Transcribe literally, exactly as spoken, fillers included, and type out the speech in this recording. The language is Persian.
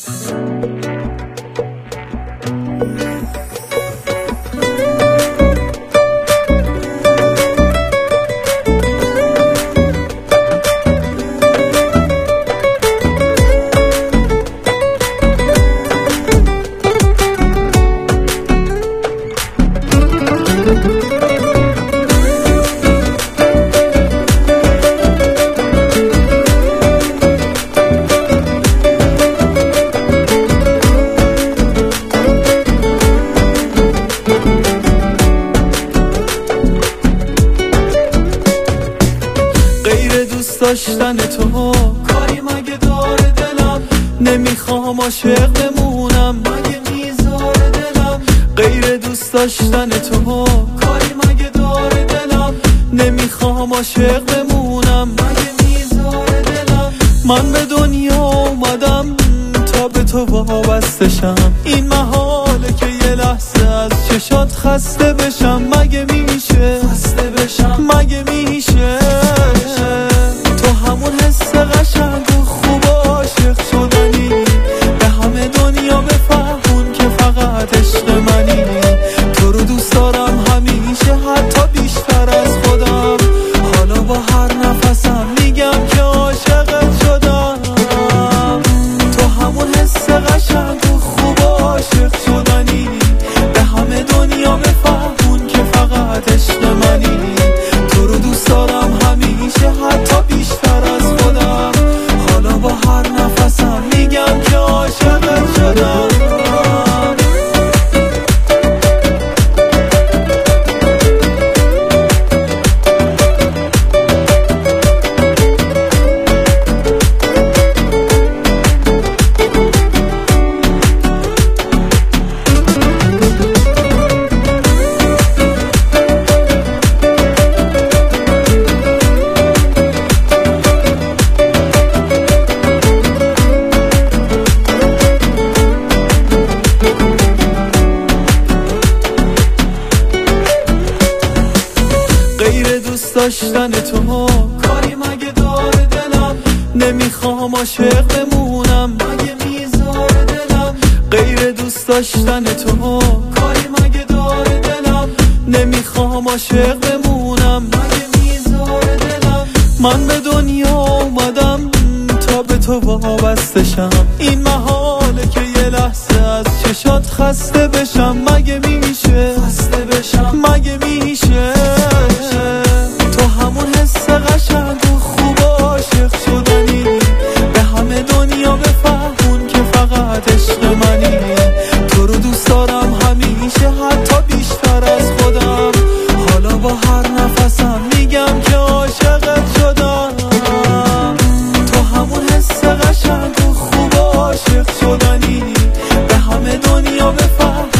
غیر دوست داشتن تو کاری مگه داره دلم، نمیخوام عاشق بمونم مگه میذاره دلم. غیر دوست داشتن تو کاری مگه داره دلم، نمیخوام عاشق بمونم مگه میذاره دلم. من به دنیا اومدم تا به تو وابسته شم، این محاله که یه لحظه از چشات خسته بشم. مگه میشه خسته بشم مگه میشه تو همون حس قشنگ و خوب عاشق شدنی، به همه دنیا بفهمون که فقط عشق منی. تو رو دوست دارم همیشه حتی بیشتر از خودم، حالا با هر نفسم میگم که عاشقت شدم. تو همون حس قشنگ و خوب عاشق شدنی، به همه دنیا بفهمون که فقط عشق منی. تو رو دوست دارم همیشه حتی بیشتر از خودم، حالا با هر نفسم میگم که عاشقت شدم. غیر دوست داشتن تو کاری مگه داره دلم، نمیخوام عاشق بمونم مگه میذاره دلم. غیر دوست داشتن تو کاری مگه داره دلم، نمیخوام عاشق بمونم مگه میذاره دلم. من به دنیا اومدم تا به تو وابسته شم، این محاله که یه لحظه از چشات خسته بشم. مگه میشه خسته بشم مگه میشه تو همون حس قشنگ و خوب عاشق شدنی، به همه دنیا بفهمون که فقط عشق منی. تو رو دوست دارم همیشه حتی بیشتر از خودم، حالا با هر نفسم میگم که عاشقت شدم. تو همون حس قشنگ و خوب عاشق شدنی، به همه دنیا بفهم